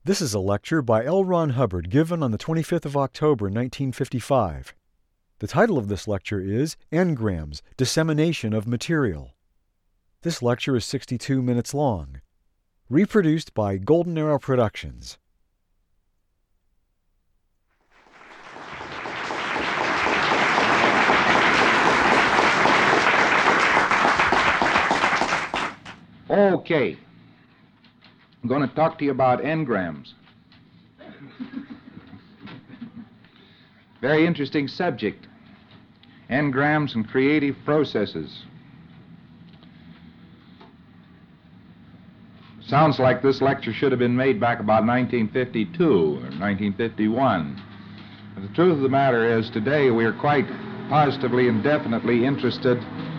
This is a lecture by L. Ron Hubbard given on the 25th of October, 1955. The title of this lecture is Engrams, Dissemination of Material. This lecture is 62 minutes long. Reproduced by Golden Arrow Productions. Okay. I'm going to talk to you about engrams. Very interesting subject. Engrams and creative processes. Sounds like this lecture should have been made back about 1952 or 1951. But the truth of the matter is, today we are quite positively and definitely interested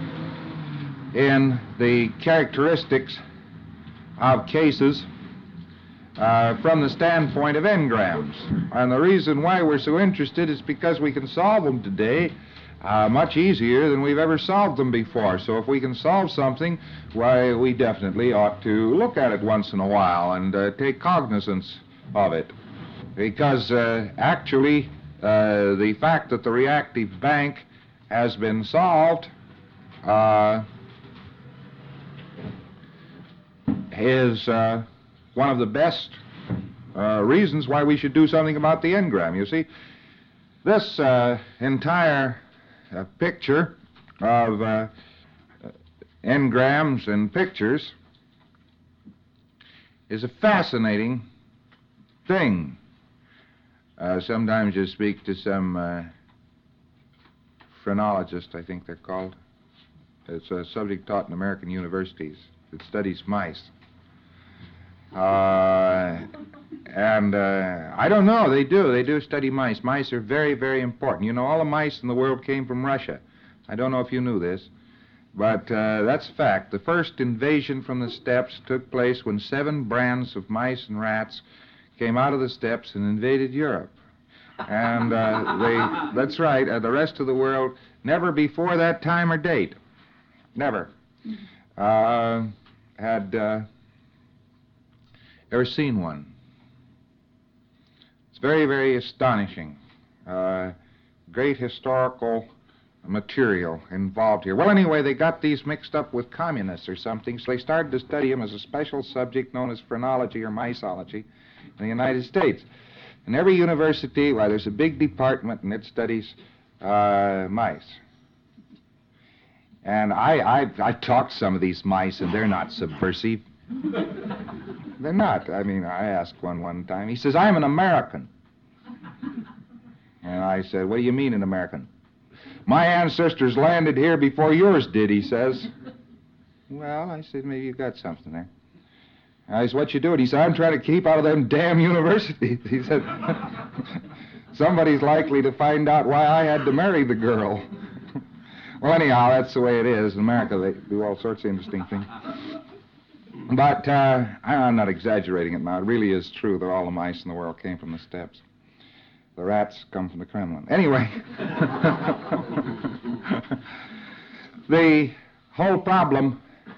in the characteristics of cases from the standpoint of engrams. And the reason why we're so interested is because we can solve them today much easier than we've ever solved them before. So if we can solve something, why, we definitely ought to look at it once in a while and take cognizance of it. Because actually, the fact that the reactive bank has been solved is one of the best reasons why we should do something about the engram. You see, this entire picture of engrams and pictures is a fascinating thing. Sometimes you speak to some phrenologists, I think they're called. It's a subject taught in American universities that studies mice. I don't know, they do study mice. Mice are very, very important. You know, all the mice in the world came from Russia. I don't know if you knew this, but that's a fact. The first invasion from the steppes took place when 7 brands of mice and rats came out of the steppes and invaded Europe. And that's right, the rest of the world, never before that time or date, never, had ever seen one. It's very, very astonishing. Great historical material involved here. Well, anyway, they got these mixed up with communists or something, so they started to study them as a special subject known as phrenology or miceology in the United States. In every university, well, there's a big department, and it studies mice. And I talked to some of these mice, and they're not subversive. They're not. I mean, I asked one time. He says, "I'm an American." And I said, "What do you mean an American?" "My ancestors landed here before yours did," he says. Well, I said, maybe you've got something there. And I said, "What you doing?" He said, "I'm trying to keep out of them damn universities." He said, "Somebody's likely to find out why I had to marry the girl." Well, anyhow, that's the way it is. In America, they do all sorts of interesting things. But I'm not exaggerating it now. It really is true that all the mice in the world came from the steppes. The rats come from the Kremlin. Anyway, the whole problem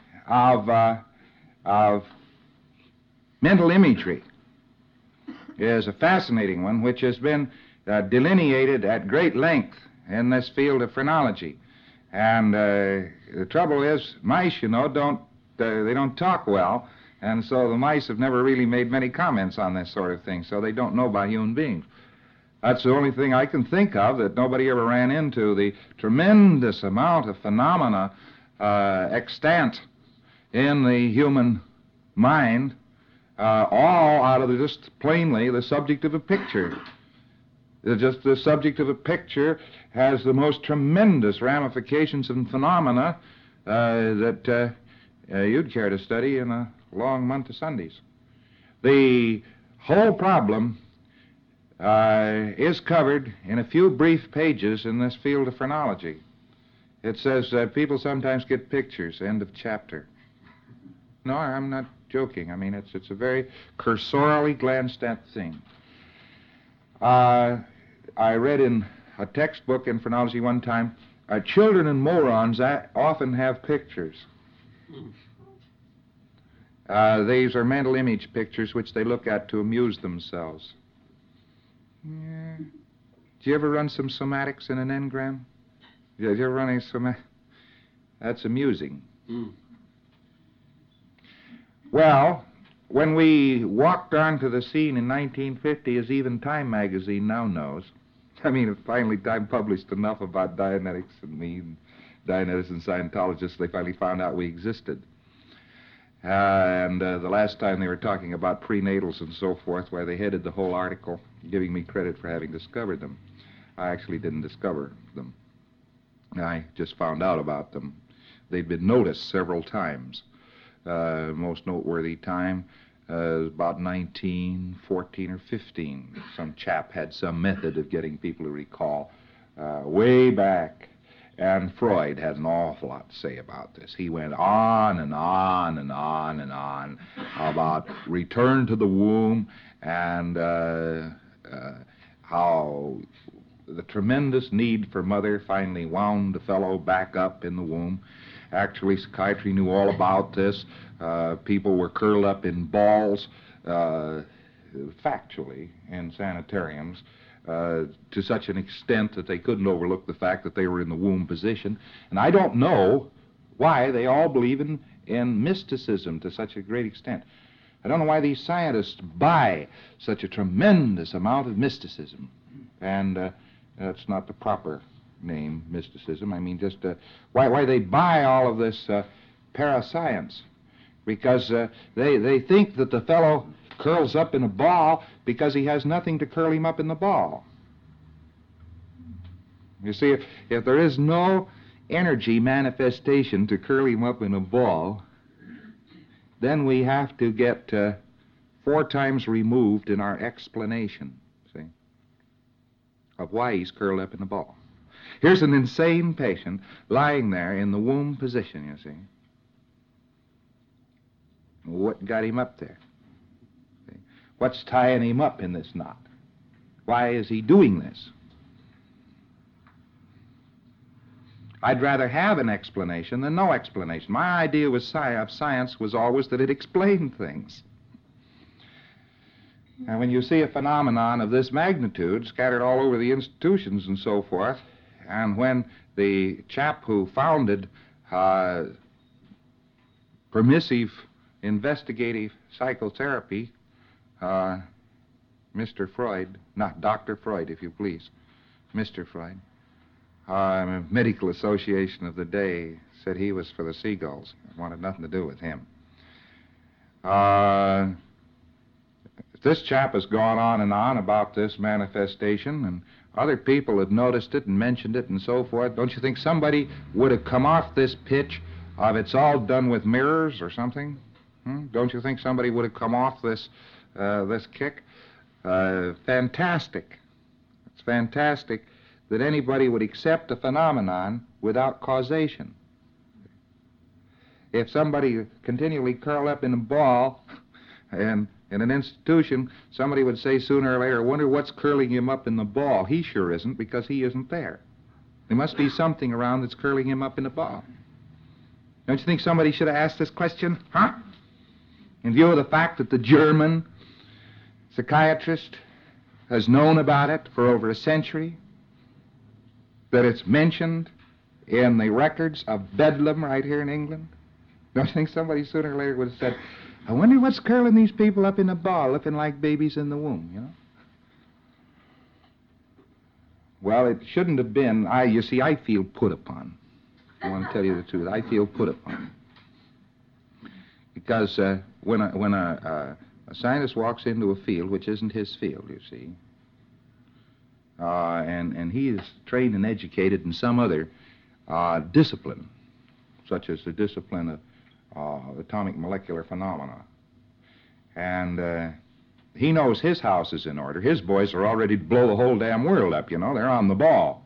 of mental imagery is a fascinating one, which has been delineated at great length in this field of phrenology. And the trouble is, mice, you know, they don't talk well, and so the mice have never really made many comments on this sort of thing, so they don't know about human beings. That's the only thing I can think of that nobody ever ran into, the tremendous amount of phenomena extant in the human mind, all out of just plainly the subject of a picture. Just the subject of a picture has the most tremendous ramifications and phenomena that you'd care to study in a long month of Sundays. The whole problem is covered in a few brief pages in this field of phrenology. It says people sometimes get pictures, end of chapter. No, I'm not joking. I mean, it's a very cursorily glanced at thing. I read in a textbook in phrenology one time, children and morons often have pictures. These are mental image pictures which they look at to amuse themselves. Yeah. Did you ever run some somatics in an engram? Did you ever run any somatics? That's amusing. Well, when we walked onto the scene in 1950, as even Time magazine now knows, I mean, finally Time published enough about Dianetics and me, and Dianetics and Scientologists, they finally found out we existed. And the last time they were talking about prenatals and so forth, where they headed the whole article, giving me credit for having discovered them. I actually didn't discover them. I just found out about them. They'd been noticed several times. Most noteworthy time about 1914 or 15. Some chap had some method of getting people to recall way back. And Freud had an awful lot to say about this. He went on and on and on and on about return to the womb and how the tremendous need for mother finally wound the fellow back up in the womb. Actually, psychiatry knew all about this. People were curled up in balls, factually, in sanitariums, to such an extent that they couldn't overlook the fact that they were in the womb position. And I don't know why they all believe in mysticism to such a great extent. I don't know why these scientists buy such a tremendous amount of mysticism. And that's not the proper name, mysticism. I mean, just why they buy all of this parascience. Because they think that the fellow curls up in a ball because he has nothing to curl him up in the ball. You see, if there is no energy manifestation to curl him up in a ball, then we have to get 4 times removed in our explanation, see, of why he's curled up in a ball. Here's an insane patient lying there in the womb position, you see. What got him up there? See? What's tying him up in this knot? Why is he doing this? I'd rather have an explanation than no explanation. My idea of science was always that it explained things. And when you see a phenomenon of this magnitude scattered all over the institutions and so forth, and when the chap who founded permissive investigative psychotherapy, Mr. Freud, not Dr. Freud, if you please, Mr. Freud, medical association of the day said he was for the seagulls. It wanted nothing to do with him. This chap has gone on and on about this manifestation, and other people had noticed it and mentioned it and so forth. Don't you think somebody would have come off this pitch of it's all done with mirrors or something? Don't you think somebody would have come off this kick? Fantastic. It's fantastic that anybody would accept a phenomenon without causation. If somebody continually curled up in a ball and in an institution, somebody would say sooner or later, I wonder what's curling him up in the ball. He sure isn't, because he isn't there. There must be something around that's curling him up in the ball. Don't you think somebody should have asked this question? In view of the fact that the German psychiatrist has known about it for over a century, that it's mentioned in the records of Bedlam right here in England? Don't you think somebody sooner or later would have said, I wonder what's curling these people up in a ball, looking like babies in the womb, you know? Well, it shouldn't have been. You see, I feel put upon. I want to tell you the truth. I feel put upon. Because when a scientist walks into a field which isn't his field, you see, and he is trained and educated in some other discipline, such as the discipline of atomic molecular phenomena. And he knows his house is in order. His boys are all ready to blow the whole damn world up, you know. They're on the ball.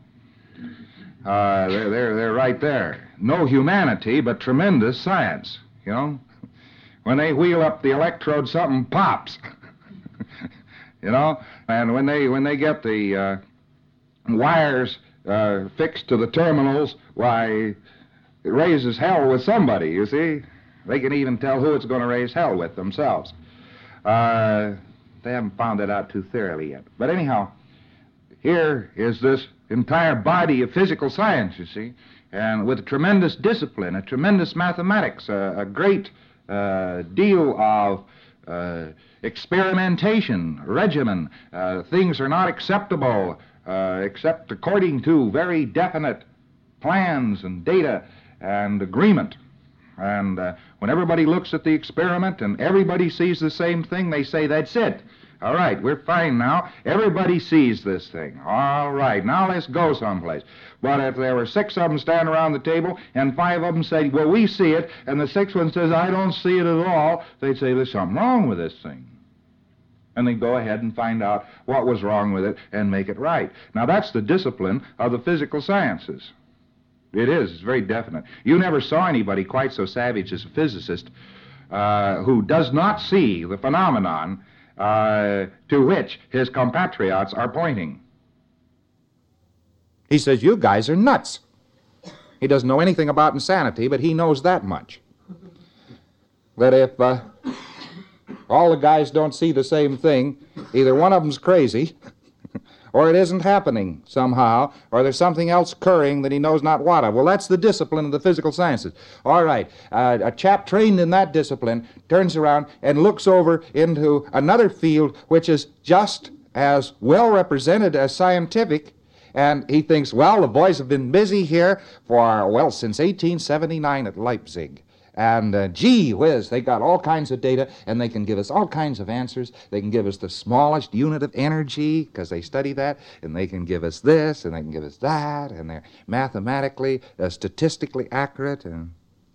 They're right there. No humanity, but tremendous science, you know. When they wheel up the electrode, something pops. You know? And when they get the wires fixed to the terminals, why, it raises hell with somebody, you see. They can even tell who it's going to raise hell with themselves. They haven't found that out too thoroughly yet. But anyhow, here is this entire body of physical science, you see, and with a tremendous discipline, a tremendous mathematics, a great deal of experimentation, regimen. Things are not acceptable except according to very definite plans and data and agreement. And when everybody looks at the experiment and everybody sees the same thing, they say, that's it. All right, we're fine now. Everybody sees this thing. All right, now let's go someplace. But if there were 6 of them standing around the table and 5 of them said, well, we see it, and the 6th one says, I don't see it at all, they'd say, there's something wrong with this thing. And they'd go ahead and find out what was wrong with it and make it right. Now, that's the discipline of the physical sciences. It is. It's very definite. You never saw anybody quite so savage as a physicist who does not see the phenomenon to which his compatriots are pointing. He says, you guys are nuts. He doesn't know anything about insanity, but he knows that much. That if all the guys don't see the same thing, either one of them's crazy, or it isn't happening somehow, or there's something else occurring that he knows not what of. Well, that's the discipline of the physical sciences. All right, a chap trained in that discipline turns around and looks over into another field which is just as well represented as scientific, and he thinks, well, the boys have been busy here for, well, since 1879 at Leipzig. And gee whiz, they got all kinds of data, and they can give us all kinds of answers. They can give us the smallest unit of energy, because they study that, and they can give us this, and they can give us that, and they're mathematically, statistically accurate. And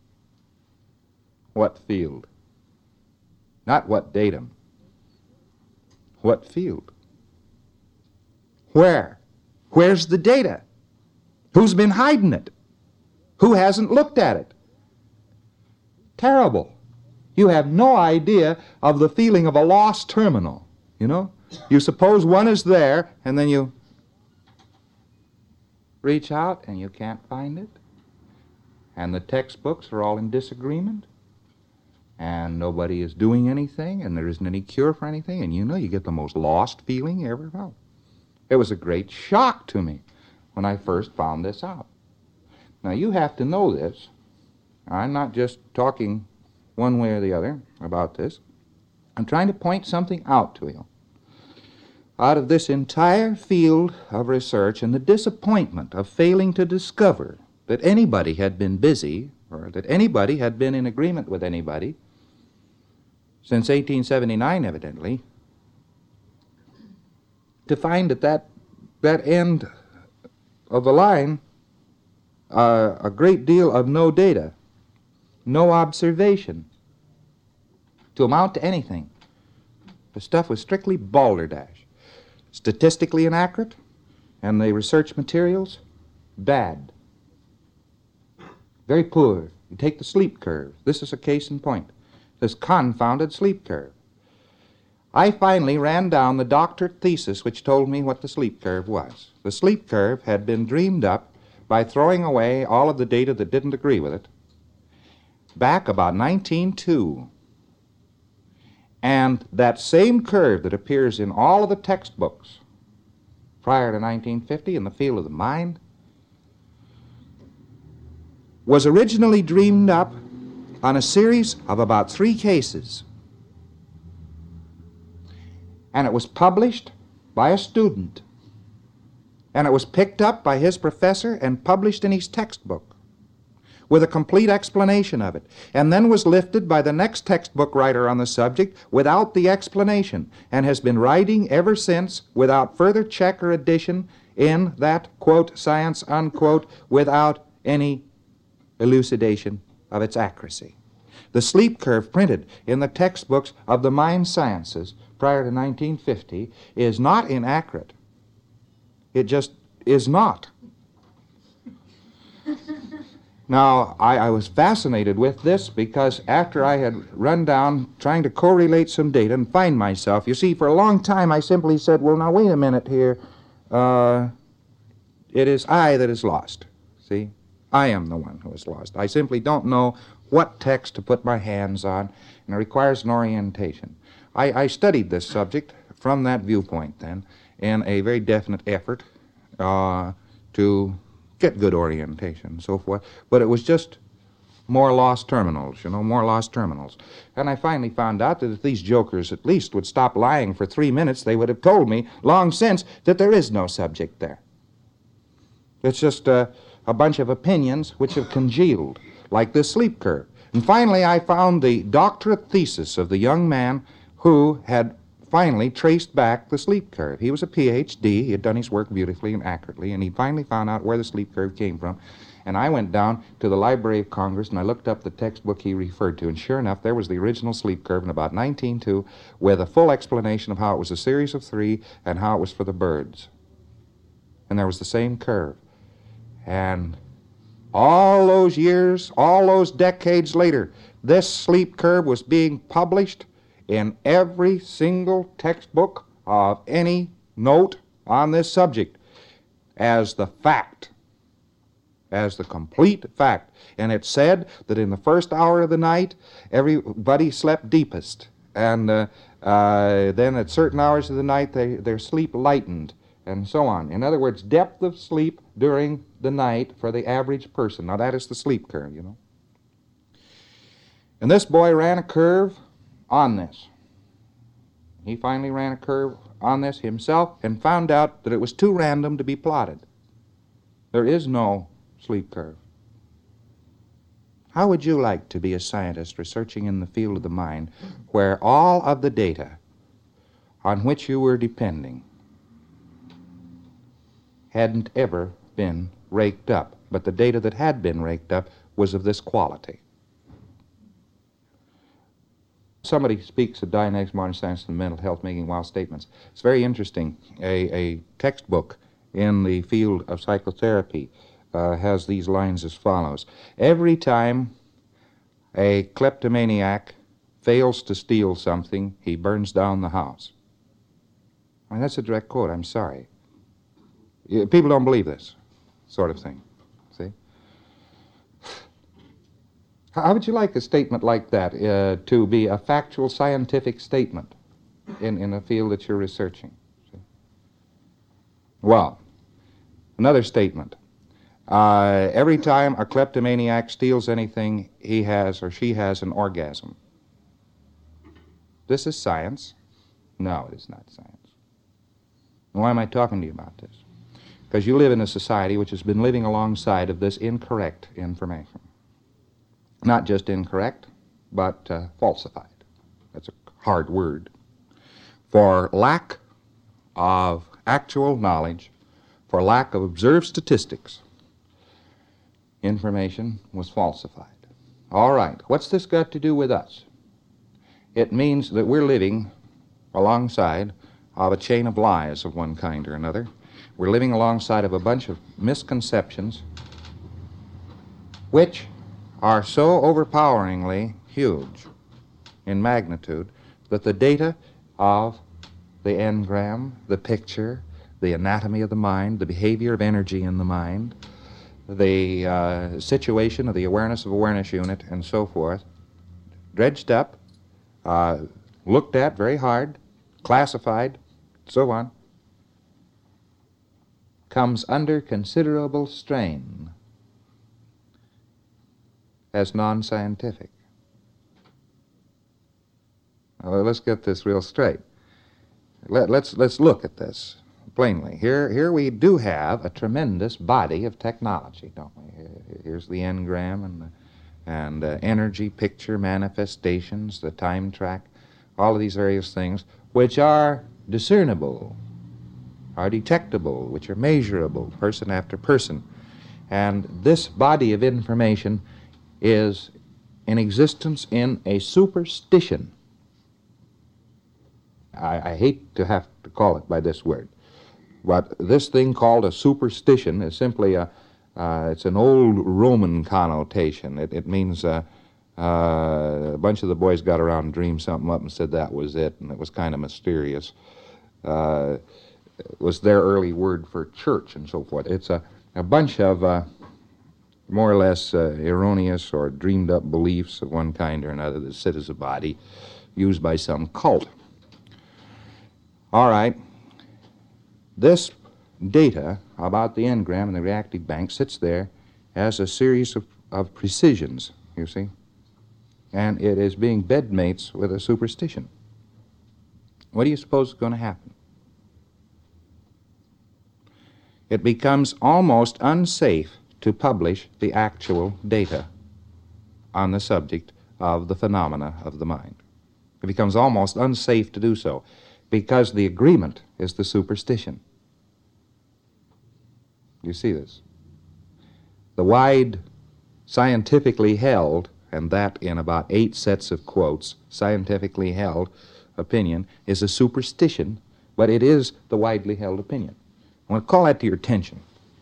what field? Not what datum. What field? Where? Where's the data? Who's been hiding it? Who hasn't looked at it? Terrible. You have no idea of the feeling of a lost terminal, you know? You suppose one is there, and then you reach out, and you can't find it. And the textbooks are all in disagreement. And nobody is doing anything, and there isn't any cure for anything, and you know, you get the most lost feeling you ever felt. It was a great shock to me when I first found this out. Now, you have to know this. I'm not just talking one way or the other about this. I'm trying to point something out to you. Out of this entire field of research and the disappointment of failing to discover that anybody had been busy or that anybody had been in agreement with anybody since 1879, evidently, to find at that end of the line a great deal of no data, no observation, to amount to anything. The stuff was strictly balderdash, statistically inaccurate, and the research materials, bad. Very poor. You take the sleep curve. This is a case in point. This confounded sleep curve. I finally ran down the doctorate thesis which told me what the sleep curve was. The sleep curve had been dreamed up by throwing away all of the data that didn't agree with it back about 1902. And that same curve that appears in all of the textbooks prior to 1950 in the field of the mind was originally dreamed up on a series of about 3 cases. And it was published by a student. And it was picked up by his professor and published in his textbook with a complete explanation of it, and then was lifted by the next textbook writer on the subject without the explanation, and has been writing ever since without further check or addition in that, quote, science, unquote, without any elucidation of its accuracy. The sleep curve printed in the textbooks of the mind sciences prior to 1950 is not inaccurate. It just is not. Now, I was fascinated with this because after I had run down trying to correlate some data and find myself, you see, for a long time I simply said, well, now wait a minute here. It is I that is lost. See? I am the one who is lost. I simply don't know what text to put my hands on, and it requires an orientation. I studied this subject from that viewpoint then, in a very definite effort to get good orientation and so forth, but it was just more lost terminals, more lost terminals. And I finally found out that if these jokers at least would stop lying for 3 minutes, they would have told me long since that there is no subject there. It's just a bunch of opinions which have congealed, like this sleep curve. And finally I found the doctorate thesis of the young man who had finally traced back the sleep curve. He was a Ph.D., he had done his work beautifully and accurately, and he finally found out where the sleep curve came from. And I went down to the Library of Congress and I looked up the textbook he referred to, and sure enough, there was the original sleep curve in about 1902 with a full explanation of how it was a series of 3 and how it was for the birds. And there was the same curve. And all those years, all those decades later, this sleep curve was being published in every single textbook of any note on this subject as the fact, as the complete fact. And it said that in the first hour of the night, everybody slept deepest. And then at certain hours of the night, their sleep lightened, and so on. In other words, depth of sleep during the night for the average person. Now, that is the sleep curve, And this boy ran a curve on this. He finally ran a curve on this himself and found out that it was too random to be plotted. There is no sleep curve. How would you like to be a scientist researching in the field of the mind where all of the data on which you were depending hadn't ever been raked up, but the data that had been raked up was of this quality? Somebody speaks of Dianetics, Modern Science, and Mental Health, making wild statements. It's very interesting. A textbook in the field of psychotherapy has these lines as follows. Every time a kleptomaniac fails to steal something, he burns down the house. I mean, that's a direct quote. I'm sorry. People don't believe this sort of thing, see? How would you like a statement like that to be a factual scientific statement in a field that you're researching? See? Well, another statement. Every time a kleptomaniac steals anything, he has or she has an orgasm. This is science? No, it is not science. Why am I talking to you about this? Because you live in a society which has been living alongside of this incorrect information. Not just incorrect, but falsified. That's a hard word. For lack of actual knowledge, for lack of observed statistics, information was falsified. All right, what's this got to do with us? It means that we're living alongside of a chain of lies of one kind or another. We're living alongside of a bunch of misconceptions which are so overpoweringly huge in magnitude that the data of the engram, the picture, the anatomy of the mind, the behavior of energy in the mind, the situation of the awareness of awareness unit, and so forth, dredged up, looked at very hard, classified, so on, comes under considerable strain as non-scientific. Well, let's get this real straight. Let's look at this plainly. Here we do have a tremendous body of technology, don't we? Here's the engram and energy, picture, manifestations, the time track, all of these various things which are discernible, are detectable, which are measurable, person after person. And this body of information is in existence in a superstition. I hate to have to call it by this word, but this thing called a superstition is simply it's an old Roman connotation. It means a bunch of the boys got around and dreamed something up and said that was it, and it was kind of mysterious. It was their early word for church and so forth. It's a bunch of more or less erroneous or dreamed up beliefs of one kind or another that sit as a body used by some cult. All right. This data about the engram and the reactive bank sits there as a series of precisions, you see, and it is being bedmates with a superstition. What do you suppose is going to happen? It becomes almost unsafe to publish the actual data on the subject of the phenomena of the mind. It becomes almost unsafe to do so because the agreement is the superstition. You see this? The wide, scientifically held, and that in about 8 sets of quotes, scientifically held opinion is a superstition, but it is the widely held opinion. I want to call that to your attention.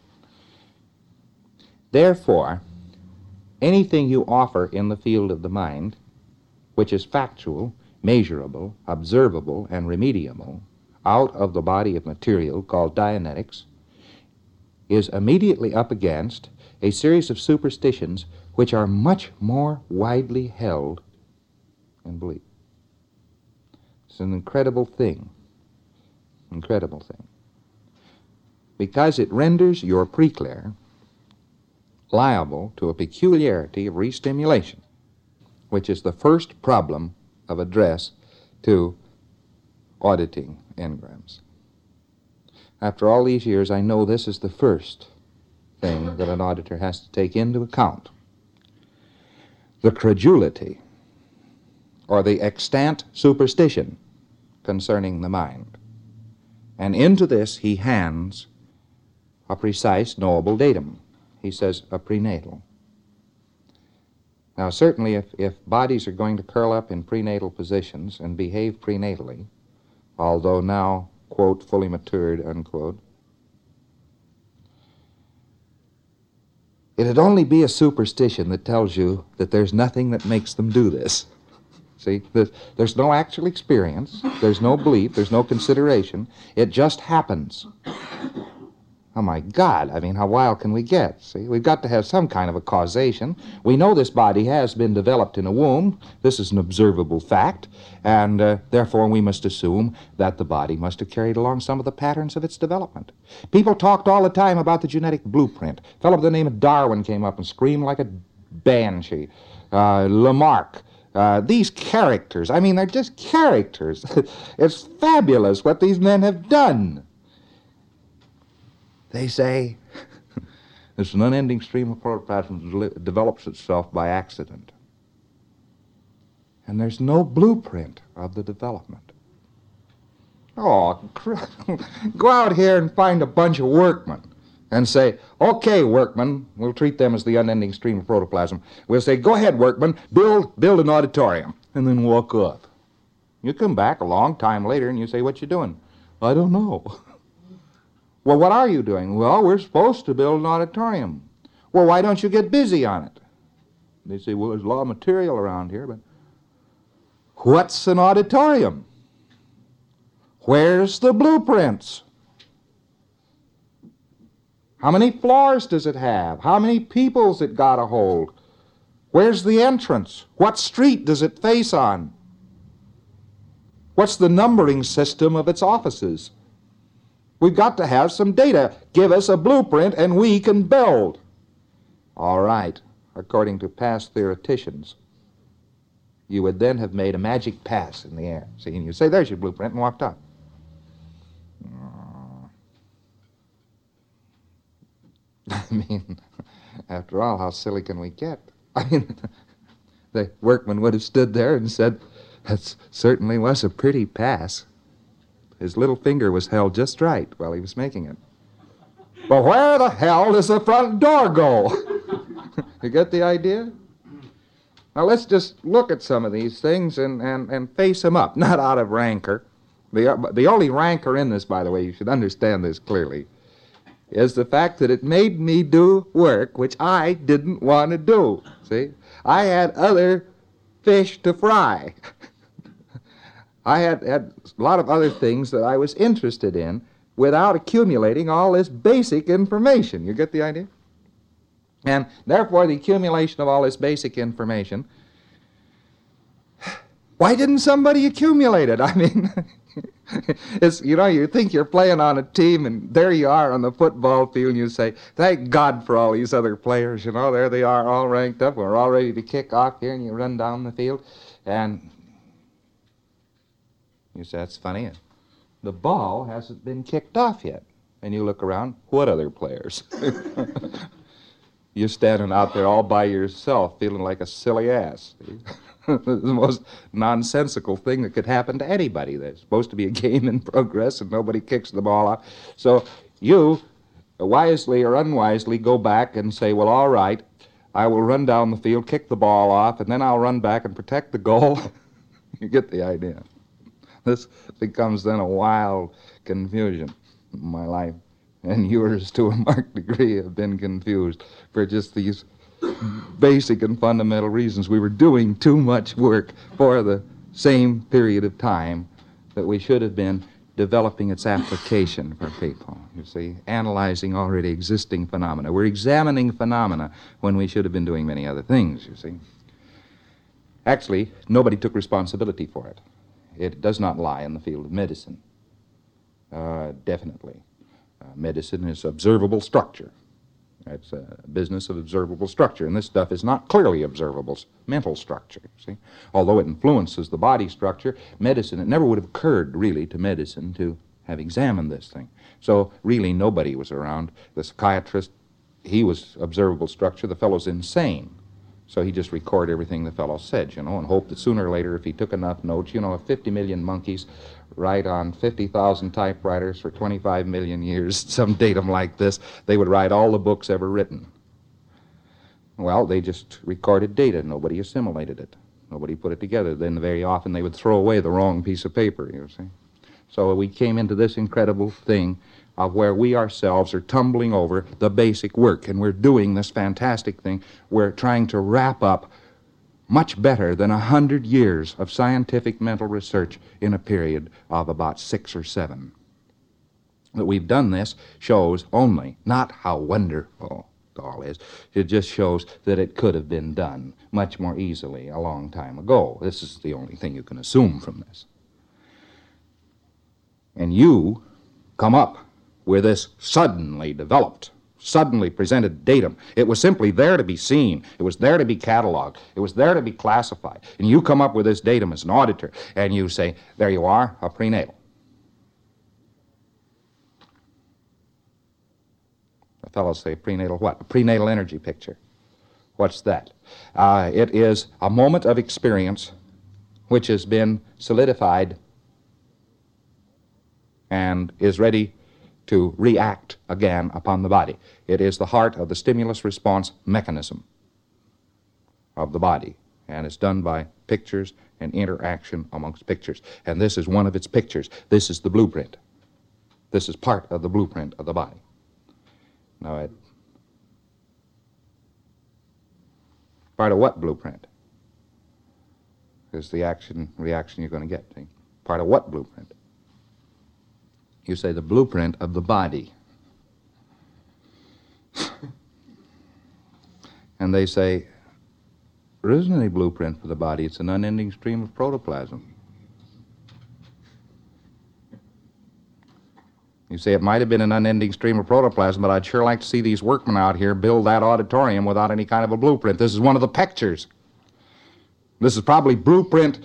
Therefore, anything you offer in the field of the mind, which is factual, measurable, observable, and remediable, out of the body of material called Dianetics, is immediately up against a series of superstitions which are much more widely held in belief. It's an incredible thing. Incredible thing. Because it renders your preclear liable to a peculiarity of restimulation, which is the first problem of address to auditing engrams. After all these years, I know this is the first thing that an auditor has to take into account. The credulity or the extant superstition concerning the mind. And into this he hands a precise knowable datum. He says a prenatal. Now certainly if bodies are going to curl up in prenatal positions and behave prenatally, although now, quote, fully matured, unquote, it'd only be a superstition that tells you that there's nothing that makes them do this. See, there's no actual experience, there's no belief, there's no consideration. It just happens. Oh my God, I mean, how wild can we get? See, we've got to have some kind of a causation. We know this body has been developed in a womb. This is an observable fact, and therefore we must assume that the body must have carried along some of the patterns of its development. People talked all the time about the genetic blueprint. A fellow by the name of Darwin came up and screamed like a banshee. Lamarck. These characters, I mean, they're just characters. It's fabulous what these men have done. They say it's an unending stream of protoplasm that develops itself by accident. And there's no blueprint of the development. Oh, go out here and find a bunch of workmen and say, okay, workmen, we'll treat them as the unending stream of protoplasm. We'll say, go ahead, workmen, build an auditorium, and then walk off. You come back a long time later and you say, what you doing? I don't know. Well, what are you doing? Well, we're supposed to build an auditorium. Well, why don't you get busy on it? They say, well, there's a lot of material around here, but what's an auditorium? Where's the blueprints? How many floors does it have? How many people's it got to hold? Where's the entrance? What street does it face on? What's the numbering system of its offices? We've got to have some data. Give us a blueprint and we can build. All right, according to past theoreticians, you would then have made a magic pass in the air. See, and you say, there's your blueprint, and walked up. I mean, after all, how silly can we get? I mean, the workman would have stood there and said, that certainly was a pretty pass. His little finger was held just right while he was making it. But where the hell does the front door go? You get the idea? Now let's just look at some of these things and face them up, not out of rancor. The only rancor in this, by the way, you should understand this clearly, is the fact that it made me do work which I didn't want to do. See? I had other fish to fry. I had a lot of other things that I was interested in without accumulating all this basic information. You get the idea? And therefore, the accumulation of all this basic information, why didn't somebody accumulate it? I mean, it's, you think you're playing on a team, and there you are on the football field, and you say, thank God for all these other players, there they are, all ranked up, we're all ready to kick off here, and you run down the field, and you say, that's funny, the ball hasn't been kicked off yet. And you look around, what other players? You're standing out there all by yourself, feeling like a silly ass. The most nonsensical thing that could happen to anybody. There's supposed to be a game in progress, and nobody kicks the ball off. So you, wisely or unwisely, go back and say, well, all right, I will run down the field, kick the ball off, and then I'll run back and protect the goal. You get the idea. This becomes then a wild confusion in my life. And yours, to a marked degree, have been confused for just these basic and fundamental reasons. We were doing too much work for the same period of time that we should have been developing its application for people, you see, analyzing already existing phenomena. We're examining phenomena when we should have been doing many other things, you see. Actually, nobody took responsibility for it. It does not lie in the field of medicine, definitely. Medicine is observable structure. It's a business of observable structure, and this stuff is not clearly observable mental structure, see. Although it influences the body structure, medicine, it never would have occurred, really, to medicine to have examined this thing. So, really, nobody was around. The psychiatrist, he was observable structure. The fellow's insane. So he just recorded everything the fellow said, and hoped that sooner or later, if he took enough notes, if 50 million monkeys write on 50,000 typewriters for 25 million years, some datum like this, they would write all the books ever written. Well, they just recorded data. Nobody assimilated it. Nobody put it together. Then very often they would throw away the wrong piece of paper, you see. So we came into this incredible thing of where we ourselves are tumbling over the basic work, and we're doing this fantastic thing. We're trying to wrap up much better than 100 years of scientific mental research in a period of about 6 or 7. That we've done this shows only not how wonderful it all is. It just shows that it could have been done much more easily a long time ago. This is the only thing you can assume from this. And you come up with this suddenly developed, suddenly presented datum. It was simply there to be seen. It was there to be cataloged. It was there to be classified. And you come up with this datum as an auditor, and you say, there you are, a prenatal. The fellows say prenatal what? A prenatal energy picture. What's that? It is a moment of experience which has been solidified and is ready to react again upon the body. It is the heart of the stimulus response mechanism of the body, and it's done by pictures and interaction amongst pictures. And this is one of its pictures. This is the blueprint. This is part of the blueprint of the body. Now, part of what blueprint? Is the reaction you're going to get. See? Part of what blueprint? You say the blueprint of the body. And they say, there isn't any blueprint for the body. It's an unending stream of protoplasm. You say it might have been an unending stream of protoplasm, but I'd sure like to see these workmen out here build that auditorium without any kind of a blueprint. This is one of the pictures. This is probably blueprint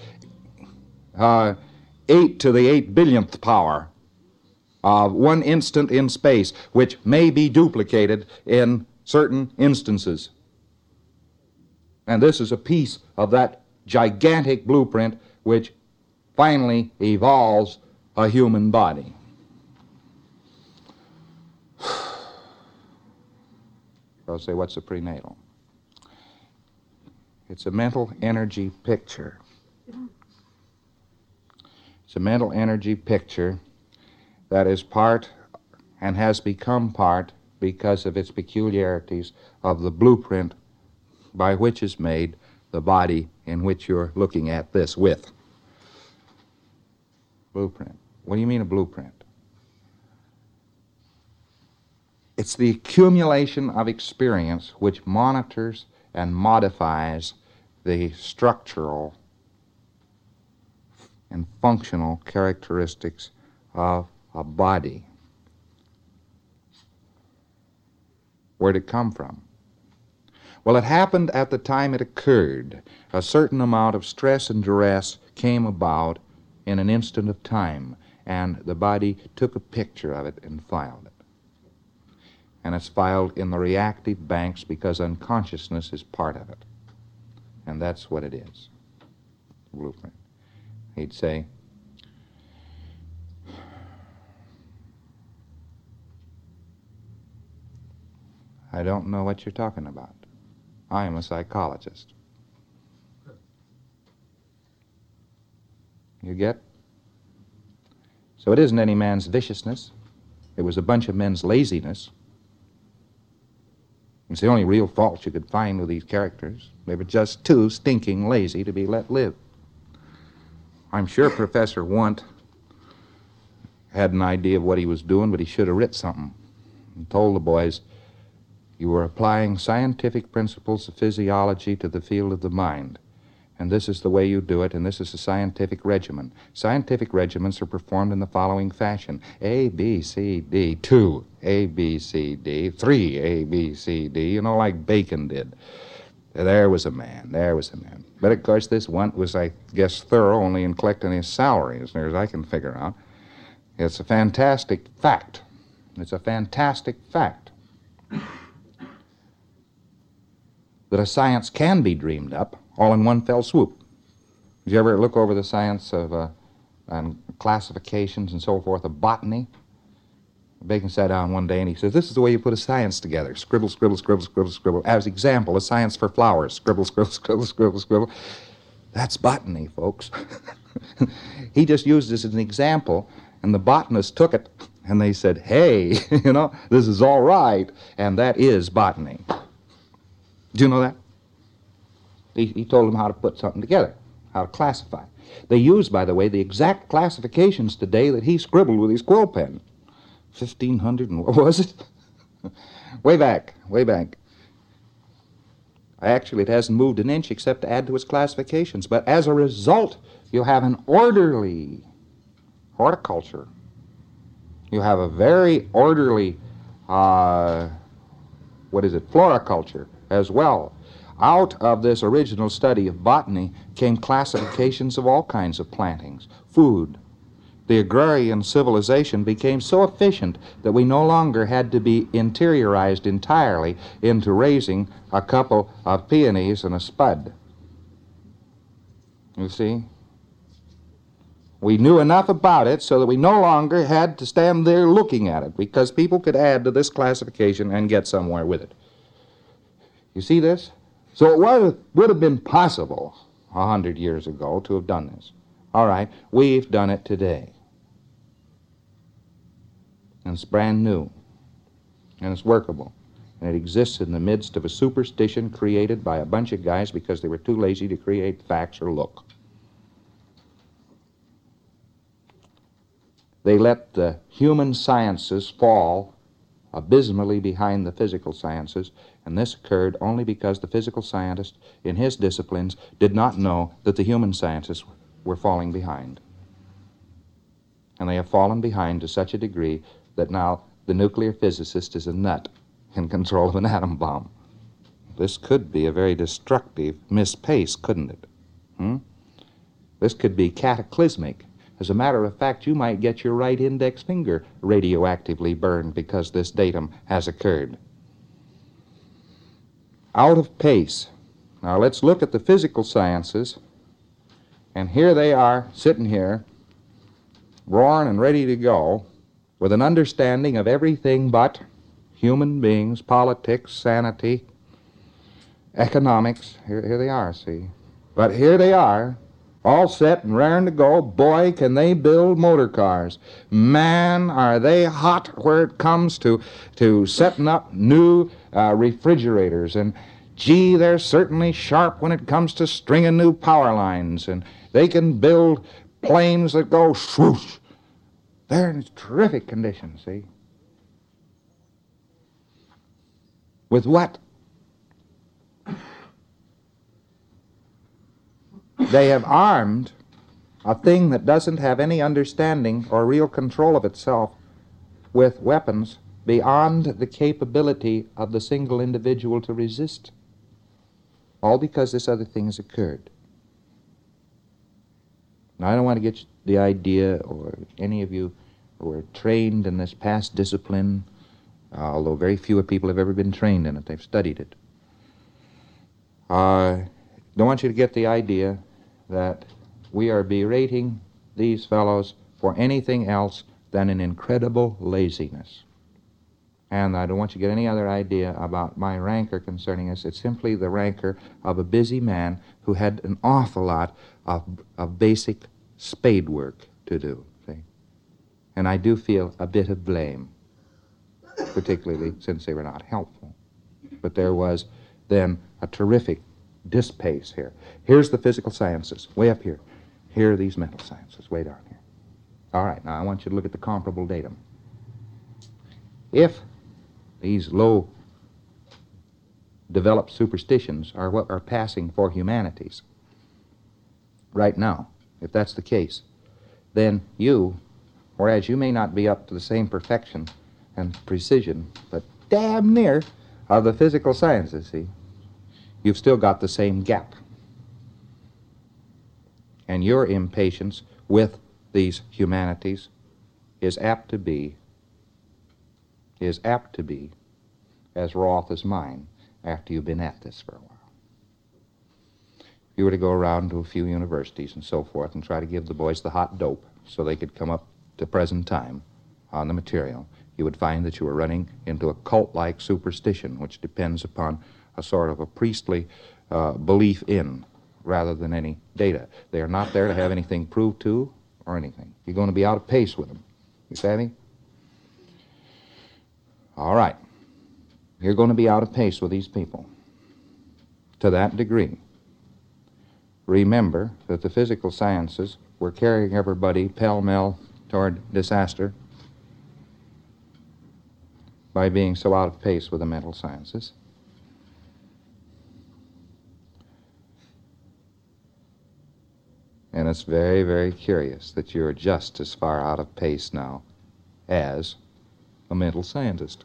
8 to the 8 billionth power of one instant in space, which may be duplicated in certain instances. And this is a piece of that gigantic blueprint which finally evolves a human body. I'll say, what's a prenatal? It's a mental energy picture. It's a mental energy picture that is part and has become part, because of its peculiarities, of the blueprint by which is made the body in which you're looking at this with. Blueprint. What do you mean a blueprint? It's the accumulation of experience which monitors and modifies the structural and functional characteristics of a body. Where'd it come from? Well, it happened at the time it occurred. A certain amount of stress and duress came about in an instant of time, and the body took a picture of it and filed it. And it's filed in the reactive banks because unconsciousness is part of it. And that's what it is, the blueprint. He'd say, I don't know what you're talking about. I am a psychologist. You get? So it isn't any man's viciousness. It was a bunch of men's laziness. It's the only real fault you could find with these characters. They were just too stinking lazy to be let live. I'm sure Professor Wundt had an idea of what he was doing, but he should have writ something and told the boys, you were applying scientific principles of physiology to the field of the mind. And this is the way you do it, and this is a scientific regimen. Scientific regimens are performed in the following fashion. A, B, C, D, 2, A, B, C, D, 3, A, B, C, D, you know, like Bacon did. There was a man. But, of course, this one was, I guess, thorough only in collecting his salary, as near as I can figure out. It's a fantastic fact. That a science can be dreamed up all in one fell swoop. Did you ever look over the science of and classifications and so forth of botany? Bacon sat down one day and he says, this is the way you put a science together. Scribble, scribble, scribble, scribble, scribble. As example, a science for flowers. Scribble, scribble, scribble, scribble, scribble. That's botany, folks. He just used this as an example, and the botanists took it, and they said, hey, you know, this is all right, and that is botany. Do you know that? He told them how to put something together, how to classify. They use, by the way, the exact classifications today that he scribbled with his quill pen. 1,500 and what was it? Way back. Actually, it hasn't moved an inch except to add to its classifications. But as a result, you have an orderly horticulture. You have a very orderly, floriculture as well. Out of this original study of botany came classifications of all kinds of plantings, food. The agrarian civilization became so efficient that we no longer had to be interiorized entirely into raising a couple of peonies and a spud. You see? We knew enough about it so that we no longer had to stand there looking at it, because people could add to this classification and get somewhere with it. You see this? So it would have been possible 100 years ago to have done this. All right, we've done it today. And it's brand new. And it's workable. And it exists in the midst of a superstition created by a bunch of guys because they were too lazy to create facts or look. They let the human sciences fall abysmally behind the physical sciences, and this occurred only because the physical scientist in his disciplines did not know that the human scientists were falling behind. And they have fallen behind to such a degree that now the nuclear physicist is a nut in control of an atom bomb. This could be a very destructive mispace, couldn't it? This could be cataclysmic. As a matter of fact, you might get your right index finger radioactively burned because this datum has occurred. Out of pace. Now let's look at the physical sciences, and here they are sitting here, roaring and ready to go, with an understanding of everything but human beings, politics, sanity, economics. Here they are, see? But here they are, all set and raring to go. Boy, can they build motor cars. Man, are they hot where it comes to setting up new refrigerators. And gee, they're certainly sharp when it comes to stringing new power lines. And they can build planes that go swoosh. They're in terrific condition, see? With what? They have armed a thing that doesn't have any understanding or real control of itself with weapons beyond the capability of the single individual to resist. All because this other thing has occurred. Now, I don't want to get the idea, or any of you who are trained in this past discipline, although very few people have ever been trained in it, they've studied it. Don't want you to get the idea that we are berating these fellows for anything else than an incredible laziness. And I don't want you to get any other idea about my rancor concerning us. It's simply the rancor of a busy man who had an awful lot of basic spade work to do. See? And I do feel a bit of blame, particularly since they were not helpful. But there was then a terrific dispace here. Here's the physical sciences, way up here. Here are these mental sciences, way down here. All right, now I want you to look at the comparable datum. If these low developed superstitions are what are passing for humanities right now, if that's the case, then you, whereas you may not be up to the same perfection and precision, but damn near of the physical sciences, see, you've still got the same gap. And your impatience with these humanities is apt to be as wroth as mine after you've been at this for a while. If you were to go around to a few universities and so forth and try to give the boys the hot dope so they could come up to present time on the material, you would find that you were running into a cult-like superstition which depends upon a sort of a priestly belief in rather than any data. They are not there to have anything proved to or anything. You're going to be out of pace with them. You savvy? All right. You're going to be out of pace with these people to that degree. Remember that the physical sciences were carrying everybody pell-mell toward disaster by being so out of pace with the mental sciences. And it's very, very curious that you're just as far out of pace now as a mental scientist.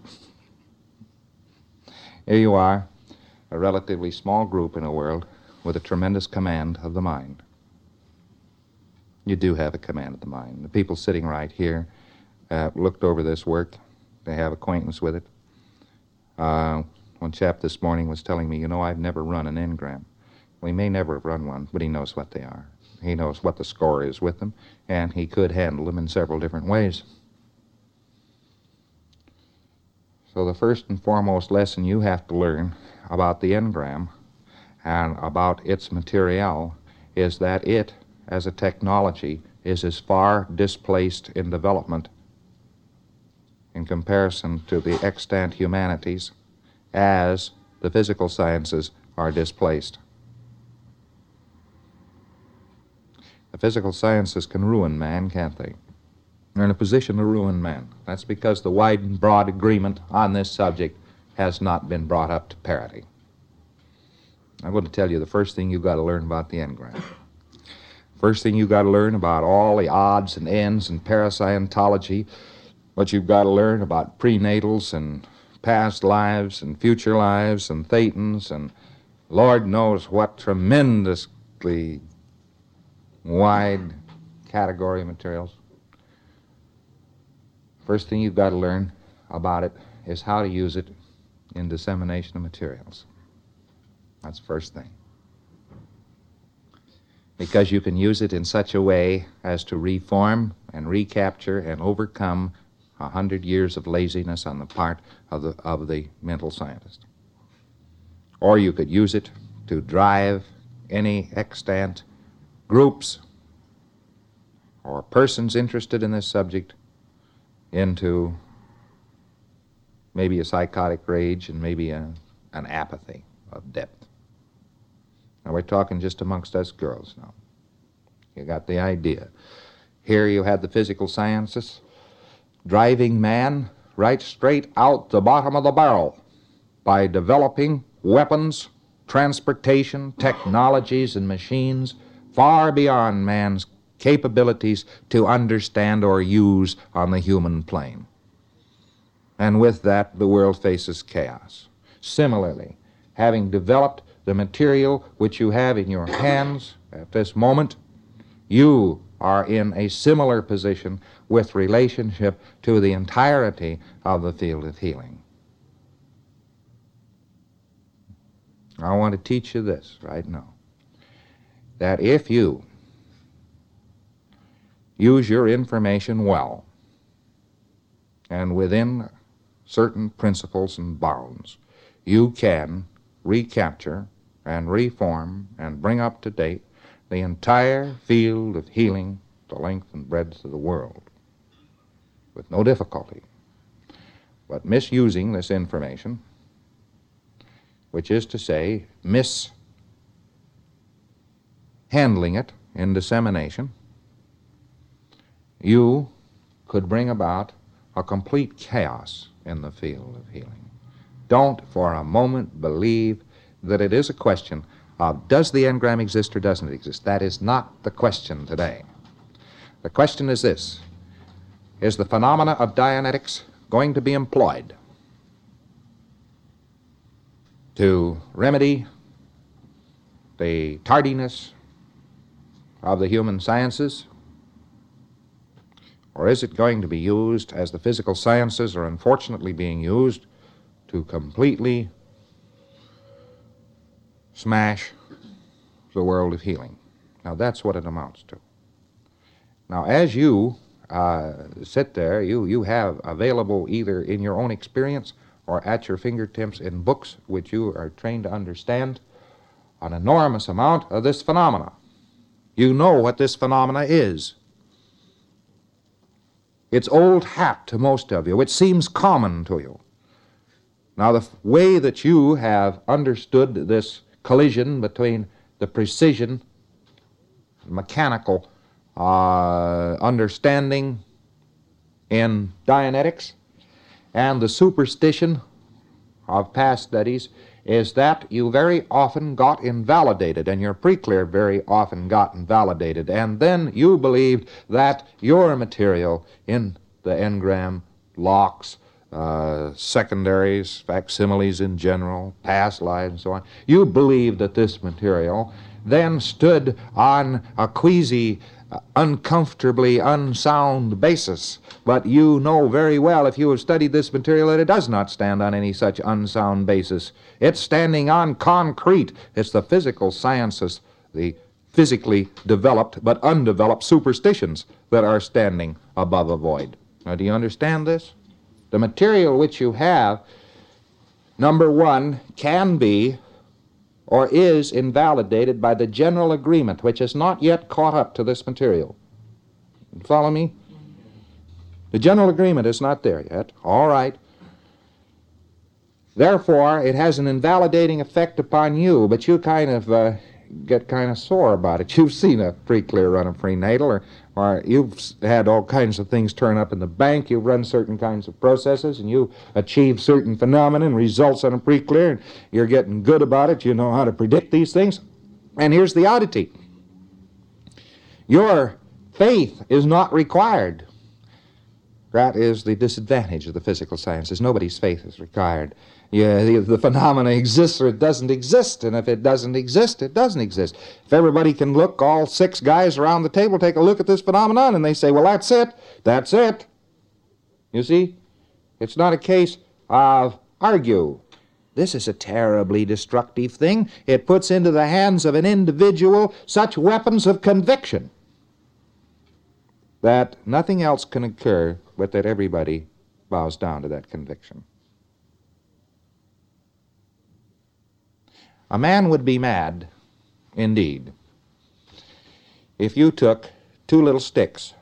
Here you are, a relatively small group in a world with a tremendous command of the mind. You do have a command of the mind. The people sitting right here looked over this work. They have acquaintance with it. One chap this morning was telling me, I've never run an engram. Well, he may never have run one, but he knows what they are. He knows what the score is with them, and he could handle them in several different ways. So the first and foremost lesson you have to learn about the engram and about its material is that it, as a technology, is as far displaced in development in comparison to the extant humanities as the physical sciences are displaced. The physical sciences can ruin man, can't they? They're in a position to ruin man. That's because the wide and broad agreement on this subject has not been brought up to parity. I'm going to tell you the first thing you've got to learn about the engram. First thing you've got to learn about all the odds and ends and parascientology, what you've got to learn about prenatals and past lives and future lives and thetans and Lord knows what tremendously wide category of materials. First thing you've got to learn about it is how to use it in dissemination of materials. That's the first thing. Because you can use it in such a way as to reform and recapture and overcome 100 years of laziness on the part of the mental scientist. Or you could use it to drive any extant groups or persons interested in this subject into maybe a psychotic rage and maybe an apathy of depth. Now we're talking just amongst us girls now. You got the idea. Here you had the physical sciences driving man right straight out the bottom of the barrel. by developing weapons, transportation, technologies, and machines far beyond man's capabilities to understand or use on the human plane. And with that, the world faces chaos. Similarly, having developed the material which you have in your hands at this moment, you are in a similar position with relationship to the entirety of the field of healing. I want to teach you this right now, that if you use your information well and within certain principles and bounds, you can recapture and reform and bring up to date the entire field of healing, the length and breadth of the world, with no difficulty. But misusing this information, which is to say, mishandling it in dissemination, you could bring about a complete chaos in the field of healing. Don't for a moment believe that it is a question of does the engram exist or doesn't it exist. That is not the question today. The question is this: is the phenomena of Dianetics going to be employed to remedy the tardiness of the human sciences, or is it going to be used, as the physical sciences are unfortunately being used, to completely smash the world of healing? Now, that's what it amounts to. Now, as you sit there, you have available either in your own experience or at your fingertips in books which you are trained to understand an enormous amount of this phenomena. You know what this phenomena is. It's old hat to most of you. It seems common to you. Now, the way that you have understood this collision between the precision, mechanical understanding in Dianetics and the superstition of past studies is that you very often got invalidated, and your pre-clear very often got invalidated, and then you believed that your material in the engram, locks, secondaries, facsimiles in general, past lives, and so on, you believed that this material then stood on a queasy, uncomfortably unsound basis. But you know very well, if you have studied this material, that it does not stand on any such unsound basis. It's standing on concrete. It's the physical sciences, the physically developed but undeveloped superstitions that are standing above a void. Now, do you understand this? The material which you have, number one, can be or is invalidated by the general agreement, which has not yet caught up to this material. You follow me? The general agreement is not there yet. All right. Therefore, it has an invalidating effect upon you, but you kind of get kind of sore about it. You've seen a pre-clear run of prenatal, or you've had all kinds of things turn up in the bank. You've run certain kinds of processes, and you achieve certain phenomena and results on a pre-clear, and you're getting good about it. You know how to predict these things. And here's the oddity. Your faith is not required. That is the disadvantage of the physical sciences. Nobody's faith is required. Yeah, the phenomena exists or it doesn't exist, and if it doesn't exist, it doesn't exist. If everybody can look, all six guys around the table take a look at this phenomenon, and they say, well, that's it. You see? It's not a case of argue. This is a terribly destructive thing. It puts into the hands of an individual such weapons of conviction that nothing else can occur but that everybody bows down to that conviction. A man would be mad, indeed, if you took two little sticks,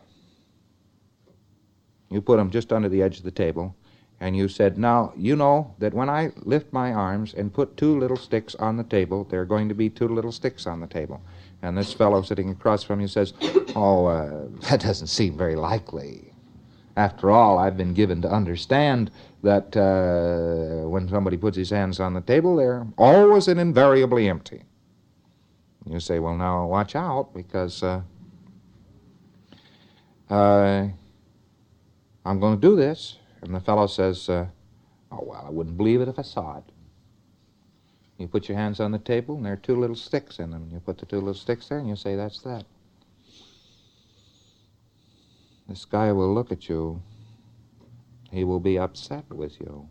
you put them just under the edge of the table, and you said, now, you know that when I lift my arms and put two little sticks on the table, there are going to be two little sticks on the table. And this fellow sitting across from you says, that doesn't seem very likely. After all, I've been given to understand that when somebody puts his hands on the table, they're always and invariably empty. You say, well, now watch out, because I'm going to do this. And the fellow says, oh, well, I wouldn't believe it if I saw it. You put your hands on the table, and there are two little sticks in them. You put the two little sticks there, and you say, that's that. This guy will look at you. He will be upset with you.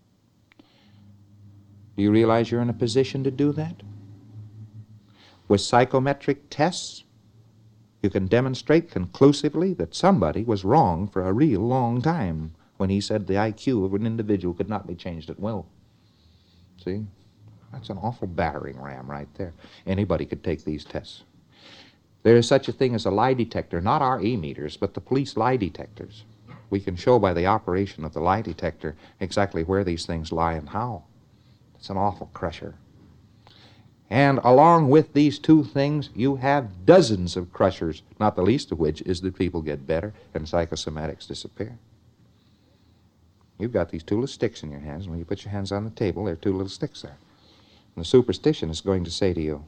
Do you realize you're in a position to do that? With psychometric tests, you can demonstrate conclusively that somebody was wrong for a real long time when he said the IQ of an individual could not be changed at will. See? That's an awful battering ram right there. Anybody could take these tests. There is such a thing as a lie detector, not our e-meters, but the police lie detectors. We can show by the operation of the lie detector exactly where these things lie and how. It's an awful crusher. And along with these two things, you have dozens of crushers, not the least of which is that people get better and psychosomatics disappear. You've got these two little sticks in your hands, and when you put your hands on the table, there are two little sticks there. And the superstition is going to say to you,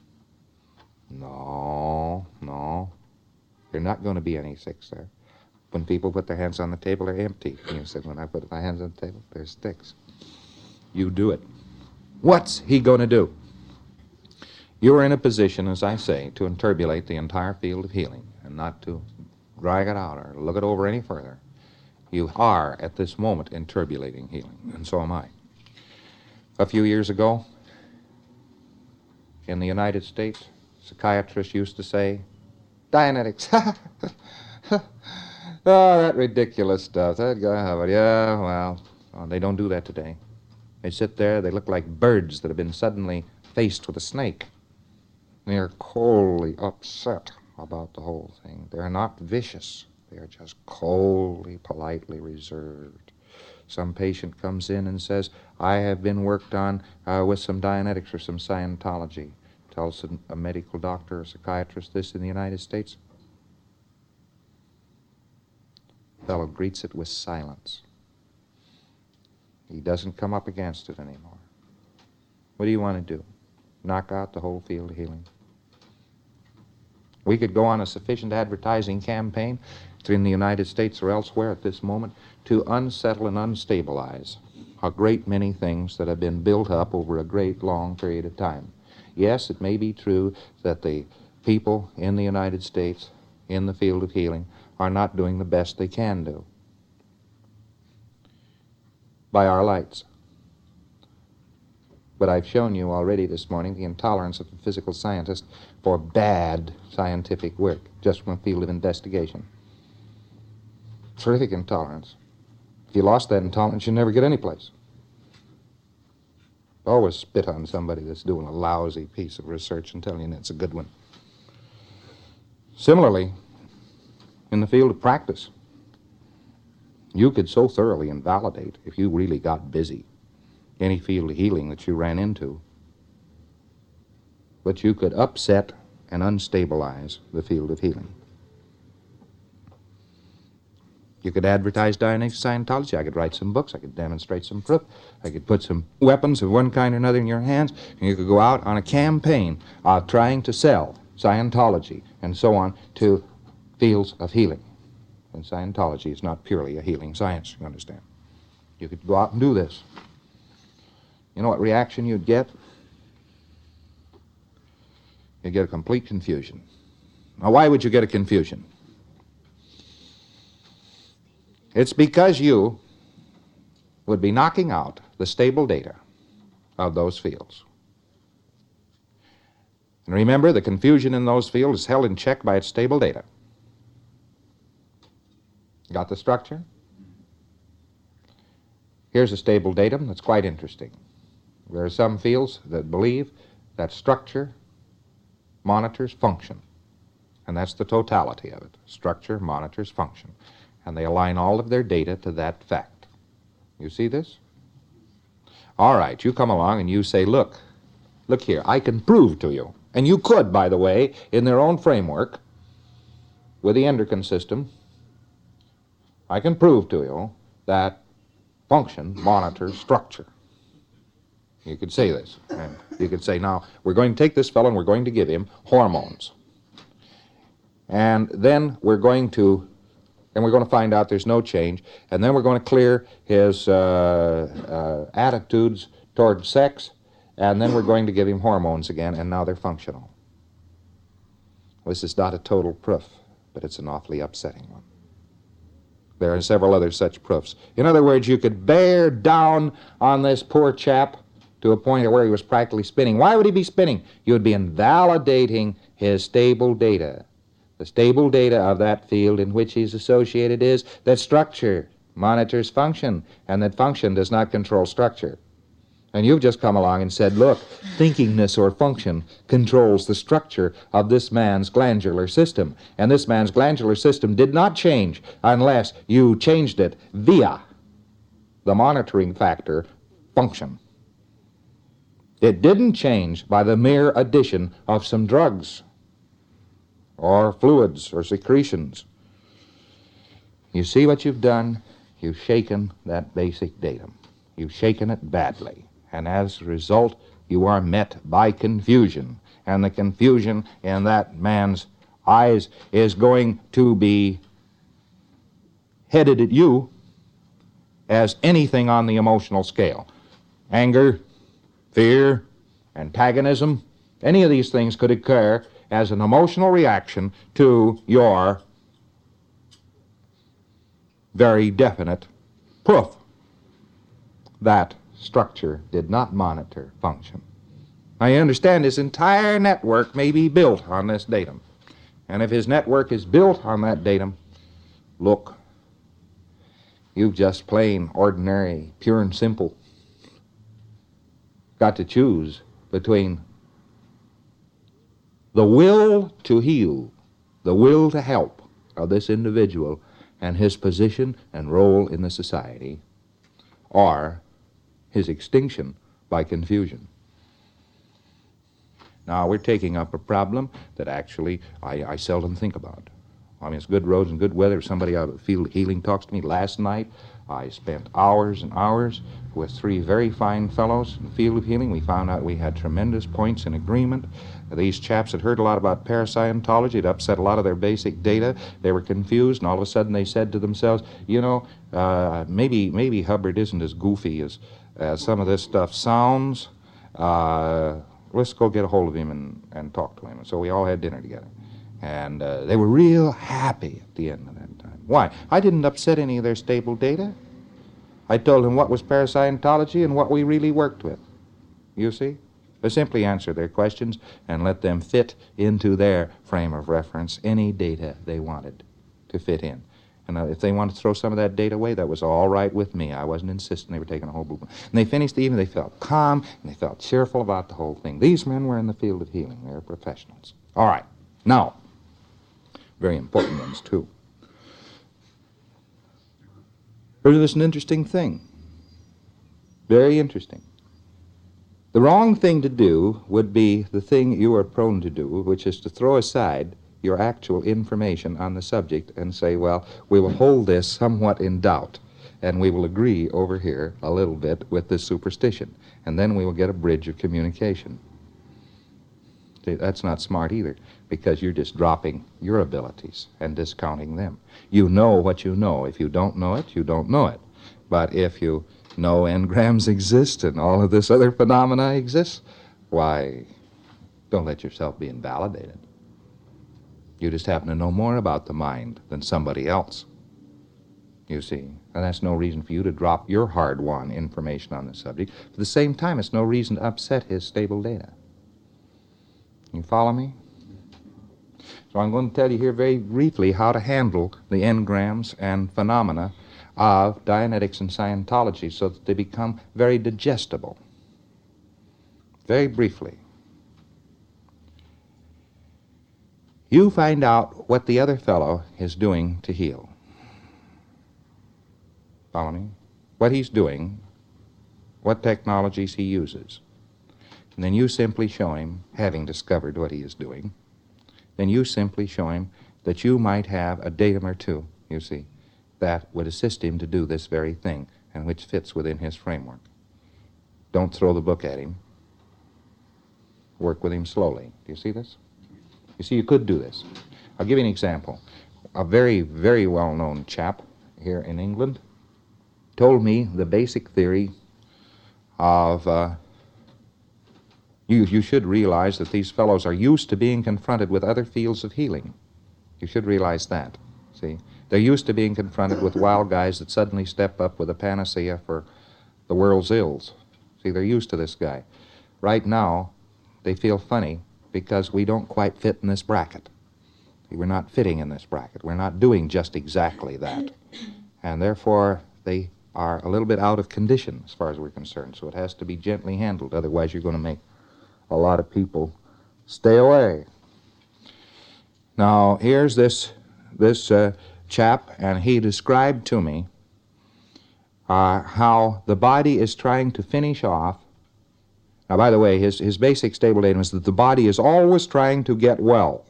no, there are not going to be any sticks there. When people put their hands on the table, they're empty. And you said, when I put my hands on the table, there's sticks. You do it. What's he going to do? You are in a position, as I say, to interbulate the entire field of healing and not to drag it out or look it over any further. You are, at this moment, interbulating healing, and so am I. A few years ago, in the United States, psychiatrists used to say, Dianetics. Oh, that ridiculous stuff. That guy, yeah, well, they don't do that today. They sit there, they look like birds that have been suddenly faced with a snake. They're coldly upset about the whole thing. They're not vicious. They're just coldly, politely reserved. Some patient comes in and says, I have been worked on with some Dianetics or some Scientology. Tells a medical doctor or psychiatrist this in the United States. The fellow greets it with silence. He doesn't come up against it anymore. What do you want to do? Knock out the whole field of healing? We could go on a sufficient advertising campaign in the United States or elsewhere at this moment to unsettle and unstabilize a great many things that have been built up over a great long period of time. Yes, it may be true that the people in the United States in the field of healing are not doing the best they can do by our lights. But I've shown you already this morning the intolerance of the physical scientist for bad scientific work, just from a field of investigation. Terrific intolerance. If you lost that intolerance, you'd never get any place. Always spit on somebody that's doing a lousy piece of research and telling you it's a good one. Similarly, in the field of practice, you could so thoroughly invalidate, if you really got busy, any field of healing that you ran into, but you could upset and unstabilize the field of healing. You could advertise Dianetics Scientology. I could write some books. I could demonstrate some proof. I could put some weapons of one kind or another in your hands, and you could go out on a campaign of trying to sell Scientology and so on to fields of healing. And Scientology is not purely a healing science, you understand. You could go out and do this. You know what reaction you'd get? You'd get a complete confusion. Now, why would you get a confusion? It's because you would be knocking out the stable data of those fields. And remember, the confusion in those fields is held in check by its stable data. Got the structure? Here's a stable datum that's quite interesting. There are some fields that believe that structure monitors function. And that's the totality of it. Structure monitors function. And they align all of their data to that fact. You see this? All right, you come along and you say, look here, I can prove to you. And you could, by the way, in their own framework, with the endocrine system, I can prove to you that function monitors structure. You could say this. And you could say, now, we're going to take this fellow and we're going to give him hormones. And then we're going to find out there's no change, and then we're going to clear his attitudes toward sex, and then we're going to give him hormones again, and now they're functional. This is not a total proof, but it's an awfully upsetting one. There are several other such proofs. In other words, you could bear down on this poor chap to a point where he was practically spinning. Why would he be spinning? You would be invalidating his stable data. The stable data of that field in which he's associated is that structure monitors function, and that function does not control structure. And you've just come along and said, look, thinkingness or function controls the structure of this man's glandular system. And this man's glandular system did not change unless you changed it via the monitoring factor function. It didn't change by the mere addition of some drugs or fluids or secretions. You see what you've done? You've shaken that basic datum. You've shaken it badly. And as a result, you are met by confusion. And the confusion in that man's eyes is going to be headed at you as anything on the emotional scale. Anger, fear, antagonism, any of these things could occur as an emotional reaction to your very definite proof that structure did not monitor function. Now, you understand his entire network may be built on this datum. And if his network is built on that datum, look, you've just plain, ordinary, pure and simple got to choose between the will to heal, the will to help of this individual and his position and role in the society, or his extinction by confusion. Now, we're taking up a problem that actually I seldom think about. I mean, it's good roads and good weather. Somebody out of the field of healing talks to me last night. I spent hours and hours with three very fine fellows in the field of healing. We found out we had tremendous points in agreement. These chaps had heard a lot about parascientology. It upset a lot of their basic data. They were confused, and all of a sudden they said to themselves, you know, maybe Hubbard isn't as goofy as some of this stuff sounds. Let's go get a hold of him and talk to him. And so we all had dinner together. And they were real happy at the end of that time. Why? I didn't upset any of their stable data. I told them what was parascientology and what we really worked with. You see? I simply answer their questions and let them fit into their frame of reference any data they wanted to fit in. And if they wanted to throw some of that data away, that was all right with me. I wasn't insisting they were taking a whole book. And they finished the evening, they felt calm, and they felt cheerful about the whole thing. These men were in the field of healing. They were professionals. All right. Now, very important ones, too. Here's an interesting thing. Very interesting. The wrong thing to do would be the thing you are prone to do, which is to throw aside your actual information on the subject and say, well, we will hold this somewhat in doubt, and we will agree over here a little bit with this superstition, and then we will get a bridge of communication. See, that's not smart either, because you're just dropping your abilities and discounting them. You know what you know. If you don't know it, you don't know it. But if you know engrams exist and all of this other phenomena exists, why, don't let yourself be invalidated. You just happen to know more about the mind than somebody else, you see. And that's no reason for you to drop your hard-won information on the subject. At the same time, it's no reason to upset his stable data. You follow me? So I'm going to tell you here very briefly how to handle the engrams and phenomena of Dianetics and Scientology so that they become very digestible. Very briefly. You find out what the other fellow is doing to heal. Follow me? What he's doing, what technologies he uses. And then you simply show him, having discovered what he is doing, then you simply show him that you might have a datum or two, you see, that would assist him to do this very thing, and which fits within his framework. Don't throw the book at him. Work with him slowly. Do you see this? You see, you could do this. I'll give you an example. A very, very well-known chap here in England told me the basic theory of... You should realize that these fellows are used to being confronted with other fields of healing. You should realize that. See? They're used to being confronted with wild guys that suddenly step up with a panacea for the world's ills. See, they're used to this guy. Right now, they feel funny because we don't quite fit in this bracket. We're not fitting in this bracket. We're not doing just exactly that. And therefore, they are a little bit out of condition as far as we're concerned. So it has to be gently handled. Otherwise, you're going to make a lot of people stay away. Now, here's this chap, and he described to me how the body is trying to finish off. Now, by the way, his basic stable datum is that the body is always trying to get well.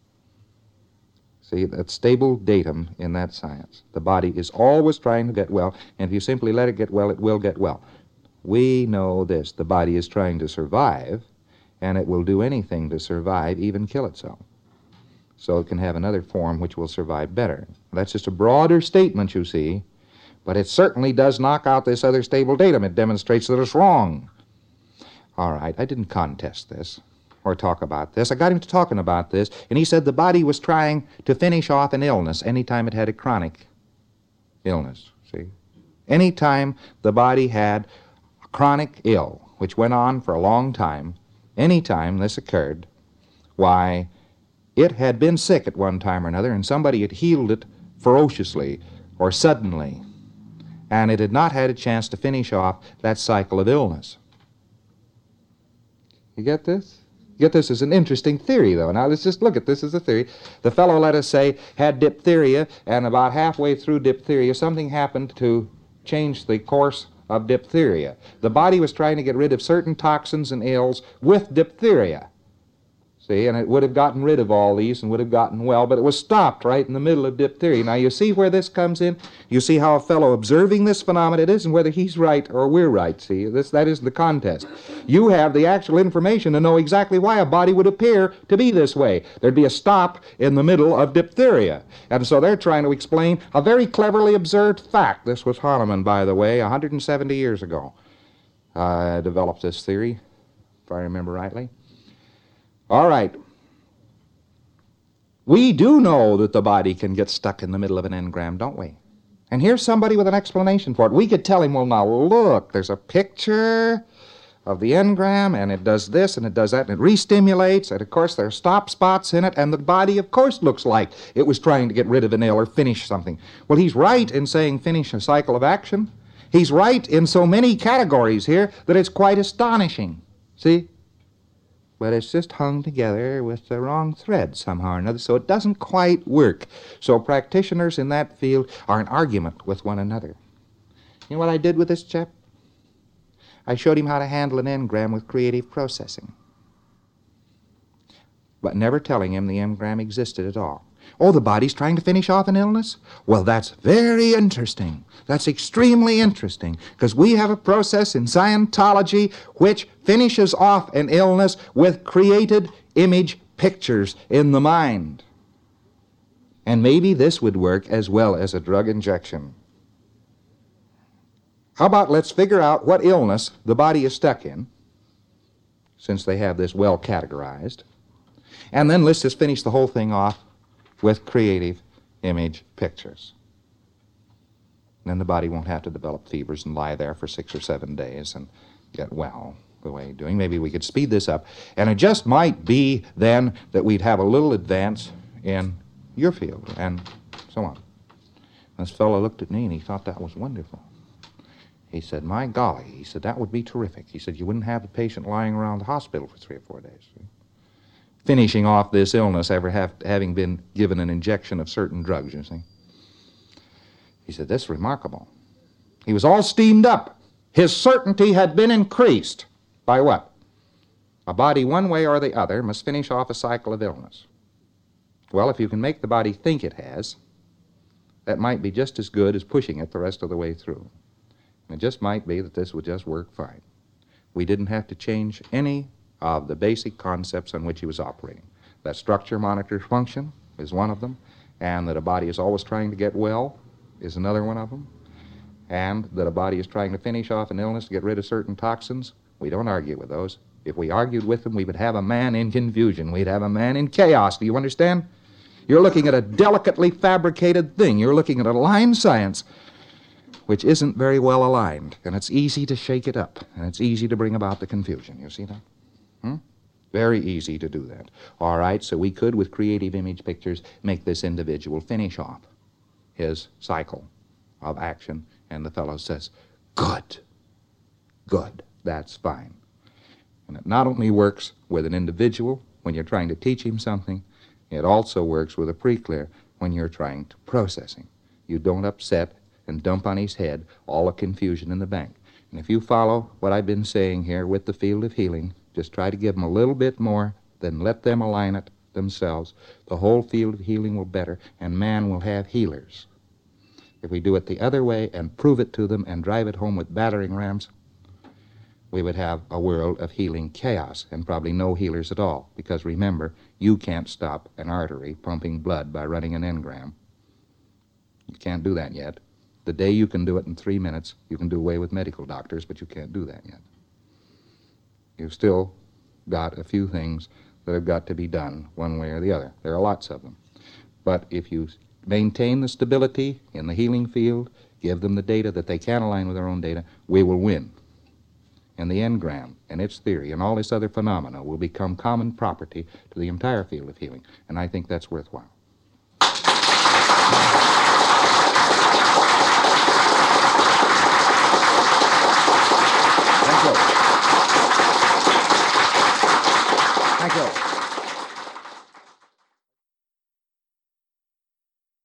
See, that's stable datum in that science. The body is always trying to get well, and if you simply let it get well, it will get well. We know this. The body is trying to survive, and it will do anything to survive, even kill itself. So it can have another form which will survive better. That's just a broader statement, you see, but it certainly does knock out this other stable datum. It demonstrates that it's wrong. All right, I didn't contest this or talk about this. I got him to talking about this, and he said the body was trying to finish off an illness anytime it had a chronic illness, see? Anytime the body had a chronic ill, which went on for a long time, anytime this occurred, why, it had been sick at one time or another, and somebody had healed it ferociously or suddenly, and it had not had a chance to finish off that cycle of illness. You get this? You get this as an interesting theory, though. Now, let's just look at this as a theory. The fellow, let us say, had diphtheria, and about halfway through diphtheria, something happened to change the course of diphtheria. The body was trying to get rid of certain toxins and ills with diphtheria. See, and it would have gotten rid of all these and would have gotten well, but it was stopped right in the middle of diphtheria. Now, you see where this comes in? You see how a fellow observing this phenomenon it is, and whether he's right or we're right, see? That is the contest. You have the actual information to know exactly why a body would appear to be this way. There'd be a stop in the middle of diphtheria. And so they're trying to explain a very cleverly observed fact. This was Hahnemann, by the way, 170 years ago. Developed this theory, if I remember rightly. All right. We do know that the body can get stuck in the middle of an engram, don't we? And here's somebody with an explanation for it. We could tell him, well, now look, there's a picture of the engram, and it does this, and it does that, and it re-stimulates, and of course there are stop spots in it, and the body, of course, looks like it was trying to get rid of an ill or finish something. Well, he's right in saying finish a cycle of action. He's right in so many categories here that it's quite astonishing. See? But it's just hung together with the wrong thread somehow or another, so it doesn't quite work. So practitioners in that field are in argument with one another. You know what I did with this chap? I showed him how to handle an engram with creative processing, but never telling him the engram existed at all. Oh, the body's trying to finish off an illness? Well, that's very interesting. That's extremely interesting, because we have a process in Scientology which finishes off an illness with created image pictures in the mind. And maybe this would work as well as a drug injection. How about let's figure out what illness the body is stuck in, since they have this well categorized, and then let's just finish the whole thing off with creative image pictures. And then the body won't have to develop fevers and lie there for 6 or 7 days and get well the way you're doing. Maybe we could speed this up. And it just might be then that we'd have a little advance in your field and so on. This fellow looked at me and he thought that was wonderful. He said, my golly, he said, that would be terrific. He said, you wouldn't have the patient lying around the hospital for 3 or 4 days. Finishing off this illness having been given an injection of certain drugs, you see. He said, that's remarkable. He was all steamed up. His certainty had been increased by what? A body, one way or the other, must finish off a cycle of illness. Well, if you can make the body think it has, that might be just as good as pushing it the rest of the way through. And it just might be that this would just work fine. We didn't have to change any of the basic concepts on which he was operating. That structure monitors function is one of them, and that a body is always trying to get well is another one of them, and that a body is trying to finish off an illness to get rid of certain toxins. We don't argue with those. If we argued with them, we would have a man in confusion. We'd have a man in chaos. Do you understand? You're looking at a delicately fabricated thing. You're looking at a line science which isn't very well aligned, and it's easy to shake it up, and it's easy to bring about the confusion. You see that? Very easy to do that. All right, so we could, with creative image pictures, make this individual finish off his cycle of action, and the fellow says, good, that's fine. And it not only works with an individual when you're trying to teach him something, it also works with a pre-clear when you're trying to process him. You don't upset and dump on his head all the confusion in the bank. And if you follow what I've been saying here with the field of healing, just try to give them a little bit more, then let them align it themselves. The whole field of healing will better, and man will have healers. If we do it the other way and prove it to them and drive it home with battering rams, we would have a world of healing chaos and probably no healers at all. Because remember, you can't stop an artery pumping blood by running an engram. You can't do that yet. The day you can do it in 3 minutes, you can do away with medical doctors, but you can't do that yet. You've still got a few things that have got to be done one way or the other. There are lots of them. But if you maintain the stability in the healing field, give them the data that they can align with their own data, we will win. And the engram and its theory and all this other phenomena will become common property to the entire field of healing. And I think that's worthwhile.